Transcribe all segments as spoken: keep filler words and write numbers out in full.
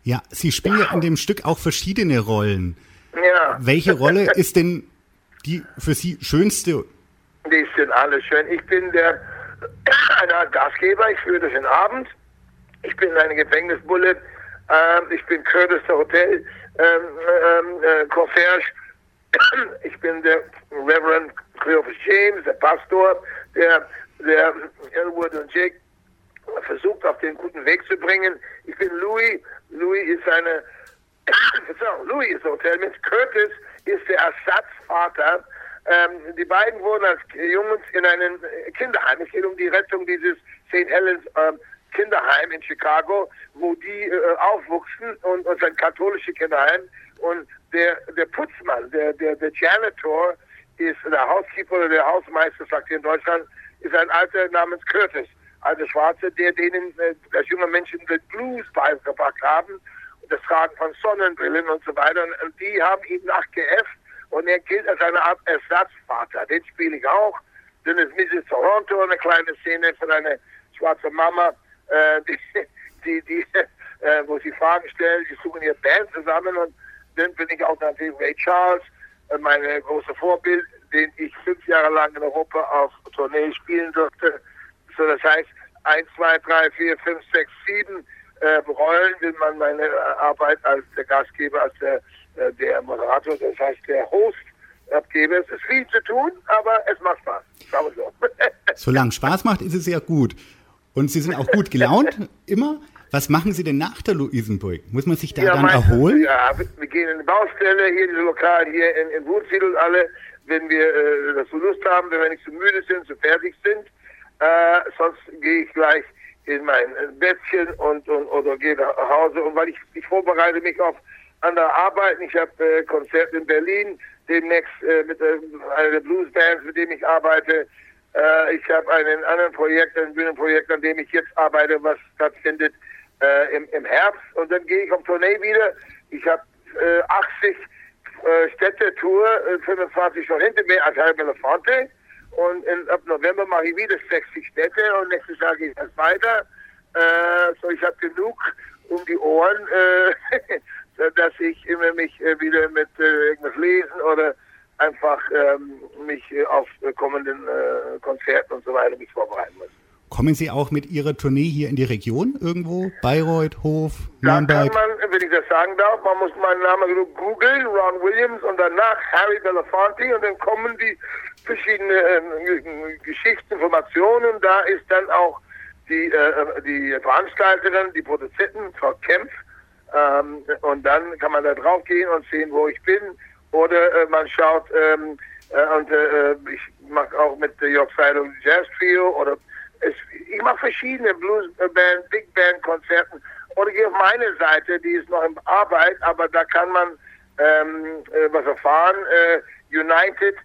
Ja, Sie spielen ja in dem Stück auch verschiedene Rollen. Ja. Welche Rolle ist denn die für Sie schönste? Die sind alle schön. Ich bin der eine Art Gastgeber, ich führe den Abend. Ich bin eine Gefängnisbulle. Ähm, ich bin Curtis, der Hotel ähm, ähm, äh, Concierge. Ich bin der Reverend Cleophas James, der Pastor, der, der Elwood und Jake versucht, auf den guten Weg zu bringen. Ich bin Louis. Louis ist eine, Louis ist Hotelmensch. Curtis ist der Ersatzvater. Ähm, die beiden wurden als Jungs in einem Kinderheim. Es geht um die Rettung dieses Saint Helens ähm, Kinderheim in Chicago, wo die äh, aufwuchsen, und, und ein katholisches Kinderheim. Und der, der Putzmann, der, der, der Janitor, ist der Housekeeper oder der Hausmeister, sagt hier in Deutschland, ist ein Alter namens Curtis, alter Schwarze, der denen äh, als junge Menschen den Blues beigebracht haben, und das Tragen von Sonnenbrillen und so weiter. Und, und die haben ihn nachgeäfft, und er gilt als eine Art Ersatzvater. Den spiele ich auch. Dann ist Missus Toronto, eine kleine Szene von einer schwarzen Mama, äh, die, die, die äh, wo sie Fragen stellen, sie suchen ihre Band zusammen. Und dann bin ich auch natürlich Ray Charles, äh, meine große Vorbild, den ich fünf Jahre lang in Europa auf Tournee spielen durfte. So, das heißt, eins, zwei, drei, vier, fünf, sechs, sieben äh, Rollen, will man meine Arbeit als der Gastgeber, als der, äh, der Moderator, das heißt der Host, abgebe. Es ist viel zu tun, aber es macht Spaß. Sagen wir so. Solange Spaß macht, ist es ja gut. Und Sie sind auch gut gelaunt, immer. Was machen Sie denn nach der Luisenburg? Muss man sich da ja, dann erholen? Ja, wir gehen in die Baustelle, hier diese Lokal, hier in, in Wutziedl alle, wenn wir äh, das so Lust haben, wenn wir nicht so müde sind, so fertig sind. Äh, sonst gehe ich gleich in mein Bettchen und, und oder gehe nach Hause. Und weil ich, ich vorbereite mich auf andere Arbeiten. Ich habe äh, Konzerte in Berlin, demnächst äh, mit äh, einer der Bluesbands, mit dem ich arbeite. Äh, ich habe einen anderen Projekt, ein Bühnenprojekt, an dem ich jetzt arbeite, was stattfindet äh, im, im Herbst. Und dann gehe ich auf Tournee wieder. Ich habe äh, achtzig äh, Städte-Tour, äh, fünfundzwanzig schon hinter mir als Harry Belafonte. Und in, ab November mache ich wieder sechzig Städte und nächstes Jahr gehe ich erst weiter. Äh, so, ich habe genug um die Ohren, äh, dass ich immer mich äh, wieder mit äh, irgendwas lesen oder einfach ähm, mich äh, auf äh, kommenden äh, Konzerten und so weiter mich vorbereiten muss. Kommen Sie auch mit Ihrer Tournee hier in die Region irgendwo? Bayreuth, Hof, Da Nürnberg? kann man, wenn ich das sagen darf, man muss meinen Namen nur googeln, Ron Williams, und danach Harry Belafonte, und dann kommen die verschiedenen äh, Geschichten, Informationen. Da ist dann auch die, äh, die Veranstalterin, die Produzentin, Frau Kempf, ähm, und dann kann man da drauf gehen und sehen, wo ich bin. Oder äh, man schaut, ähm, äh, und äh, ich mache auch mit der York Seidel Jazz Trio, oder es, ich mache verschiedene Bluesband, Big Band Konzerten, oder gehe auf meine Seite, die ist noch in Arbeit, aber da kann man ähm, äh, was erfahren. Äh, United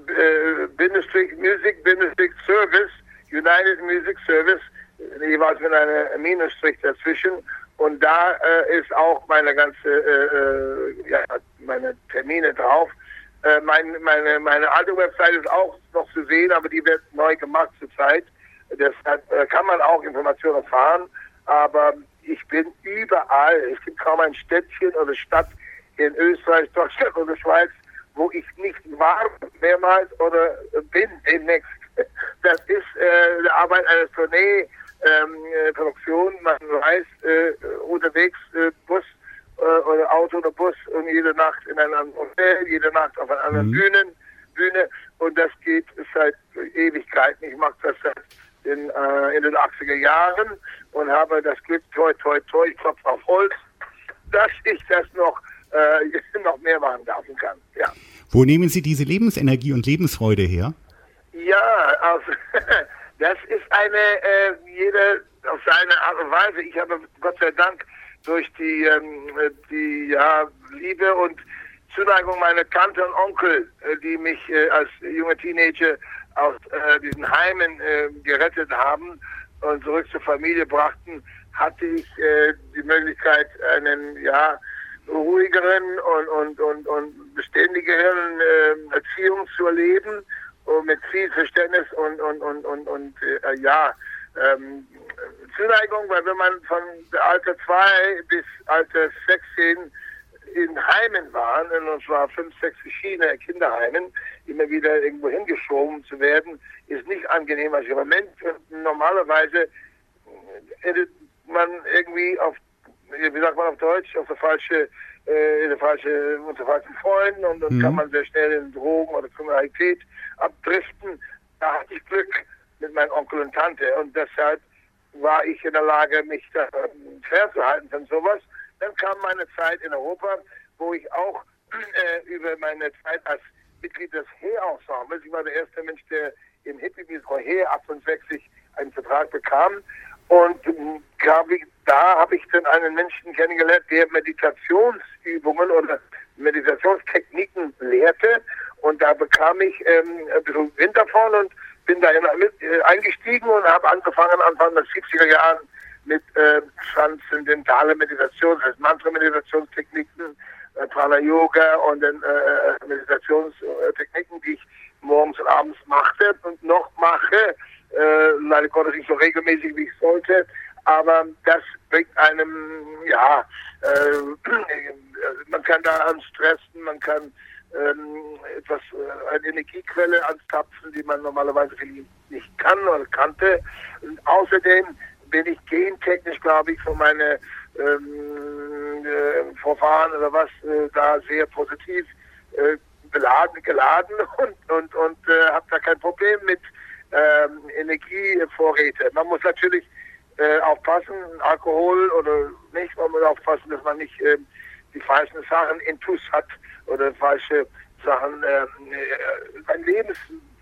äh, Bindestrich Music Bindestrich Service, United Music Service, jeweils mit einer Minusstrich dazwischen. Und da äh, ist auch meine ganze, äh, äh, ja, meine Termine drauf. Äh, mein, meine, meine alte Website ist auch noch zu sehen, aber die wird neu gemacht zurzeit. Deshalb äh, kann man auch Informationen erfahren. Aber ich bin überall. Es gibt kaum ein Städtchen oder Stadt in Österreich, Deutschland oder Schweiz, wo ich nicht war, mehrmals oder bin demnächst. Das ist äh, die Arbeit eines Tournee. Ähm, äh, Produktion, man reist äh, unterwegs, äh, Bus äh, oder Auto oder Bus, und jede Nacht in einem anderen Hotel, jede Nacht auf einer anderen mhm. Bühnen, Bühne, und das geht seit Ewigkeiten. Ich mache das seit in, äh, in den achtziger Jahren und habe das Glück, toi, toi, toi, ich klopfe auf Holz, dass ich das noch, äh, noch mehr machen darf und kann. Ja. Wo nehmen Sie diese Lebensenergie und Lebensfreude her? Ja, also das ist eine, äh, jeder auf seine Art und Weise. Ich habe Gott sei Dank durch die, ähm, die ja, Liebe und Zuneigung meiner Tante und Onkel, äh, die mich äh, als junger Teenager aus äh, diesen Heimen äh, gerettet haben und zurück zur Familie brachten, hatte ich äh, die Möglichkeit, einen ja ruhigeren und, und, und, und beständigeren äh, Erziehung zu erleben. Und mit viel Verständnis und und und und und äh, ja ähm, Zuneigung, weil wenn man von Alter zwei bis Alter sechzehn in Heimen waren, und zwar fünf, sechs verschiedene Kinderheimen, immer wieder irgendwo hingeschoben zu werden, ist nicht angenehm als junger Mensch. Normalerweise endet man irgendwie auf, wie sagt man auf Deutsch, auf der falsche, äh, der falsche, unter falschen Freunden, und dann mhm. kann man sehr schnell in Drogen oder Kriminalität abdriften. Da hatte ich Glück mit meinem Onkel und Tante, und deshalb war ich in der Lage, mich da fernzuhalten von sowas. Dann kam meine Zeit in Europa, wo ich auch äh, über meine Zeit als Mitglied des Heer-Ensembles, ich war der erste Mensch, der im Hippie-Musical Heer achtundsechzig einen Vertrag bekam. Und ähm, hab ich, da habe ich dann einen Menschen kennengelernt, der Meditationsübungen oder Meditationstechniken lehrte. Und da bekam ich ähm, ein bisschen Wind davon und bin da mit, äh, eingestiegen und habe angefangen, Anfang der siebziger Jahren mit äh, transzendentale Meditation, das heißt Mantra-Meditationstechniken, äh, Prana-Yoga und dann äh, Meditationstechniken, die ich morgens und abends machte und noch mache. Äh, leider Gottes nicht so regelmäßig, wie ich sollte, aber das bringt einem, ja, äh, man kann da anstressen, man kann ähm, etwas, äh, eine Energiequelle anzapfen, die man normalerweise nicht kann oder kannte. Und außerdem bin ich gentechnisch, glaube ich, von meinen ähm, äh, Vorfahren oder was, äh, da sehr positiv äh, beladen, geladen und, und, und äh, habe da kein Problem mit ähm, Energievorräte. Man muss natürlich äh, aufpassen, Alkohol oder nicht, man muss aufpassen, dass man nicht äh, die falschen Sachen intus hat oder falsche Sachen, äh, ein Lebens,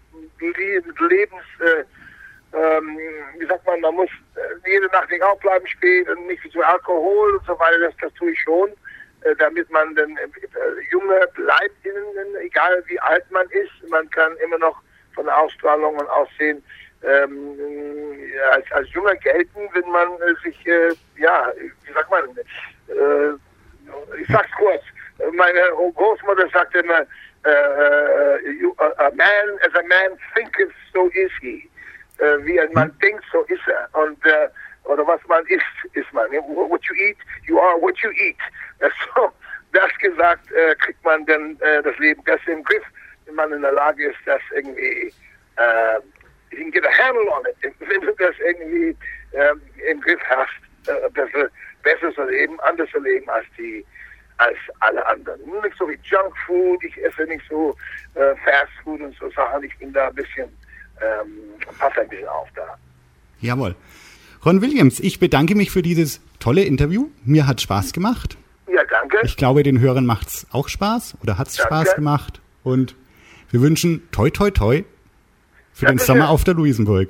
Lebens äh, Ähm, wie sagt man, man muss äh, jede Nacht nicht aufbleiben spät und nicht zu Alkohol und so weiter, das, das tue ich schon, äh, damit man dann äh, junge bleibt, innen, egal wie alt man ist. Man kann immer noch von der Ausstrahlung und Aussehen ähm, als, als Junger gelten, wenn man äh, sich, äh, ja, wie sagt man, äh, ich sag's kurz, meine Großmutter sagte immer, äh, you, a man, as a man thinketh, so is he. Äh, wie ein Mann denkt, so ist er. Und äh, oder was man isst, ist man. What you eat, you are what you eat. So, das gesagt, äh, kriegt man dann äh, das Leben besser im Griff, wenn man in der Lage ist, das irgendwie, äh, you can get a handle on it. Wenn du das irgendwie äh, im Griff hast, äh, besser, besser zu leben, anders zu leben als die, als alle anderen. Nicht so wie Junkfood, ich esse nicht so äh, Fast Food und so Sachen. Ich bin da ein bisschen Ähm, passt ein bisschen auf da. Jawohl. Ron Williams, ich bedanke mich für dieses tolle Interview. Mir hat Spaß gemacht. Ja, danke. Ich glaube, den Hörern macht es auch Spaß oder hat es Spaß gemacht. Und wir wünschen toi toi toi für Dankeschön. Den Sommer auf der Luisenburg.